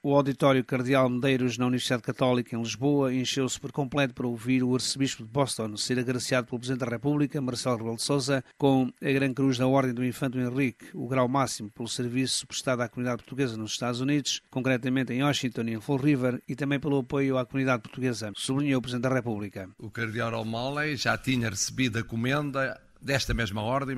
O auditório Cardeal Medeiros na Universidade Católica em Lisboa encheu-se por completo para ouvir o arcebispo de Boston ser agraciado pelo Presidente da República, Marcelo Rebelo de Sousa, com a Gran Cruz da Ordem do Infante Henrique, o grau máximo pelo serviço prestado à comunidade portuguesa nos Estados Unidos, concretamente em Washington e em Fall River, e também pelo apoio à comunidade portuguesa, sublinhou o Presidente da República. O Cardeal O'Malley já tinha recebido a comenda desta mesma ordem em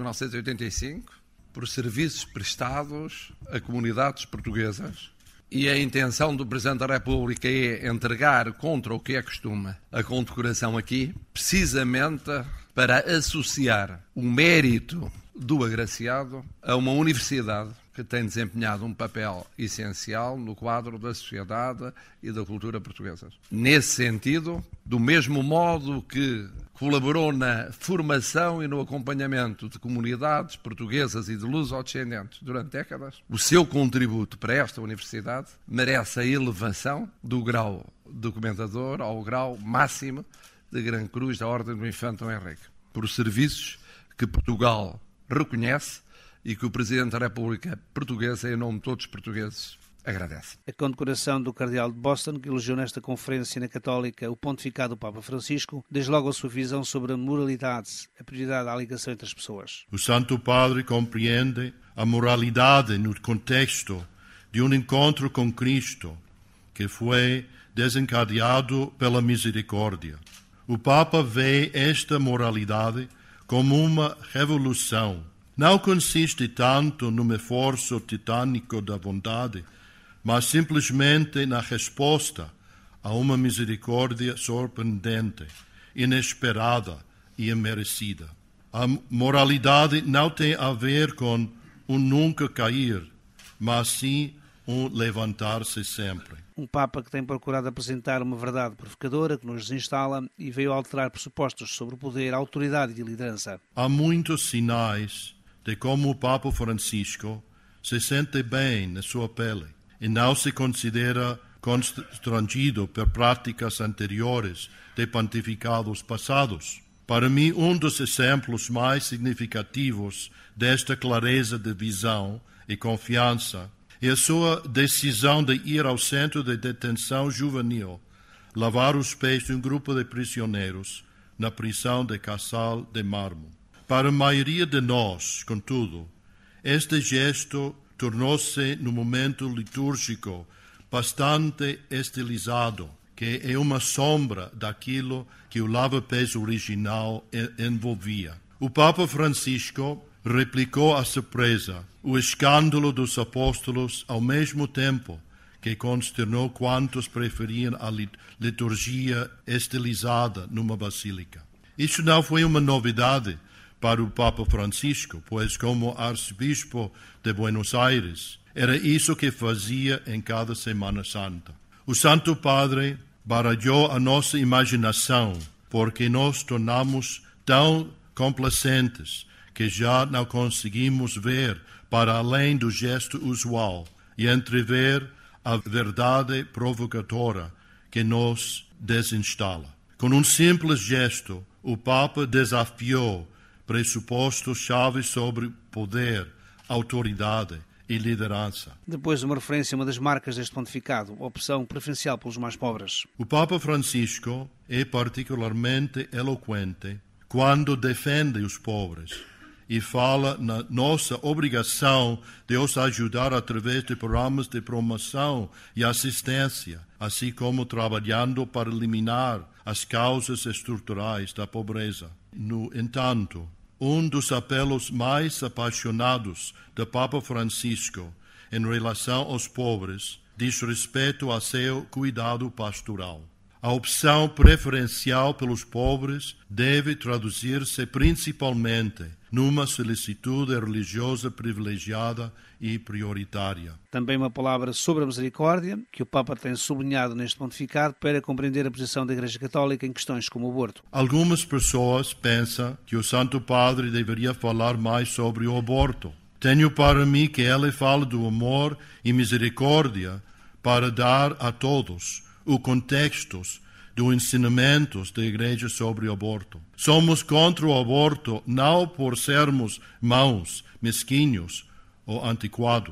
1985 por serviços prestados a comunidades portuguesas. E a intenção do Presidente da República é entregar, contra o que é costume, a condecoração aqui, precisamente para associar o mérito do agraciado a uma universidade que tem desempenhado um papel essencial no quadro da sociedade e da cultura portuguesas. Nesse sentido, do mesmo modo que colaborou na formação e no acompanhamento de comunidades portuguesas e de luso-descendentes durante décadas, o seu contributo para esta universidade merece a elevação do grau de comentador ao grau máximo de Gran Cruz da Ordem do Infante Henrique, por serviços que Portugal reconhece e que o Presidente da República Portuguesa, em nome de todos os portugueses, agradece. A condecoração do Cardeal de Boston, que elogiou nesta conferência na Católica o pontificado do Papa Francisco, desde logo a sua visão sobre a moralidade, a prioridade à ligação entre as pessoas. O Santo Padre compreende a moralidade no contexto de um encontro com Cristo, que foi desencadeado pela misericórdia. O Papa vê esta moralidade como uma revolução. Não consiste tanto num esforço titânico da vontade, mas simplesmente na resposta a uma misericórdia surpreendente, inesperada e imerecida. A moralidade não tem a ver com um nunca cair, mas sim um levantar-se sempre. Um Papa que tem procurado apresentar uma verdade provocadora que nos desinstala e veio alterar pressupostos sobre o poder, a autoridade e a liderança. Há muitos sinais de como o Papa Francisco se sente bem na sua pele e não se considera constrangido por práticas anteriores de pontificados passados. Para mim, um dos exemplos mais significativos desta clareza de visão e confiança é a sua decisão de ir ao centro de detenção juvenil, lavar os pés de um grupo de prisioneiros na prisão de Casal de Mármore. Para a maioria de nós, contudo, este gesto tornou-se, no momento litúrgico, bastante estilizado, que é uma sombra daquilo que o lava-pés original envolvia. O Papa Francisco replicou à surpresa o escândalo dos apóstolos ao mesmo tempo que consternou quantos preferiam a liturgia estilizada numa basílica. Isso não foi uma novidade para o Papa Francisco, pois como arcebispo de Buenos Aires, era isso que fazia em cada Semana Santa. O Santo Padre baralhou a nossa imaginação, porque nos tornamos tão complacentes que já não conseguimos ver para além do gesto usual e entrever a verdade provocadora que nos desinstala. Com um simples gesto, o Papa desafiou pressupostos-chave sobre poder, autoridade e liderança. Depois de uma referência a uma das marcas deste pontificado, a opção preferencial pelos mais pobres. O Papa Francisco é particularmente eloquente quando defende os pobres e fala na nossa obrigação de os ajudar através de programas de promoção e assistência, assim como trabalhando para eliminar as causas estruturais da pobreza. No entanto, um dos apelos mais apaixonados do Papa Francisco em relação aos pobres diz respeito a seu cuidado pastoral. A opção preferencial pelos pobres deve traduzir-se principalmente numa solicitude religiosa privilegiada e prioritária. Também uma palavra sobre a misericórdia, que o Papa tem sublinhado neste pontificado para compreender a posição da Igreja Católica em questões como o aborto. Algumas pessoas pensam que o Santo Padre deveria falar mais sobre o aborto. Tenho para mim que ele fala do amor e misericórdia para dar a todos os contextos dos ensinamentos da Igreja sobre o aborto. Somos contra o aborto não por sermos maus, mesquinhos ou antiquados,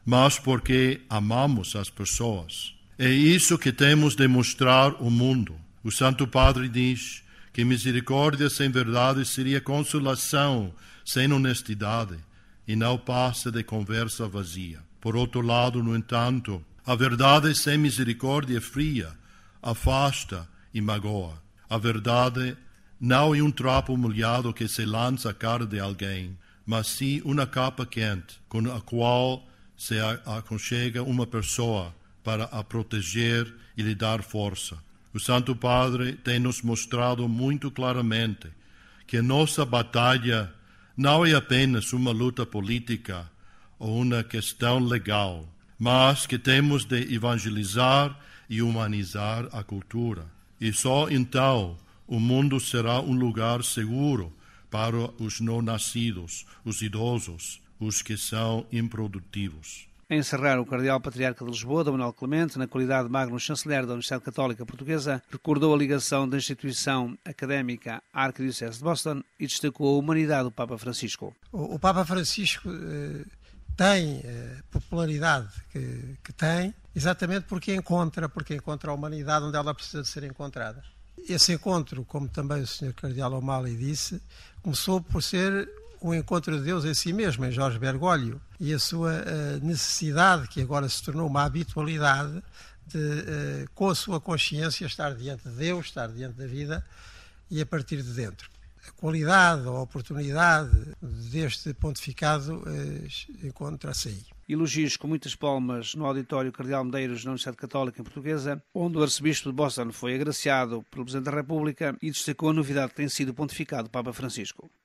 mas porque amamos as pessoas. É isso que temos de mostrar ao mundo. O Santo Padre diz que misericórdia sem verdade seria consolação sem honestidade, e não passa de conversa vazia. Por outro lado, no entanto, a verdade sem misericórdia é fria, afasta e magoa. A verdade não é um trapo molhado que se lança à cara de alguém, mas sim uma capa quente, com a qual se aconchega uma pessoa para a proteger e lhe dar força. O Santo Padre tem nos mostrado muito claramente que a nossa batalha não é apenas uma luta política ou uma questão legal, mas que temos de evangelizar e humanizar a cultura. E só então o mundo será um lugar seguro para os não-nascidos, os idosos, os que são improdutivos. A encerrar, o Cardeal Patriarca de Lisboa, Dom Manuel Clemente, na qualidade de Magno Chanceler da Universidade Católica Portuguesa, recordou a ligação da instituição académica à Arquidiocese de Boston e destacou a humanidade do Papa Francisco. O Papa Francisco tem a popularidade que tem, exatamente porque encontra a humanidade onde ela precisa de ser encontrada. Esse encontro, como também o Sr. Cardeal O'Malley disse, começou por ser o encontro de Deus em si mesmo, em Jorge Bergoglio, e a sua necessidade, que agora se tornou uma habitualidade, de, com a sua consciência, estar diante de Deus, estar diante da vida e a partir de dentro. A qualidade, a oportunidade deste pontificado encontra-se aí. Elogios com muitas palmas no auditório Cardeal Medeiros na Universidade Católica Portuguesa, onde o arcebispo de Boston foi agraciado pelo Presidente da República e destacou a novidade que tem sido o pontificado do Papa Francisco.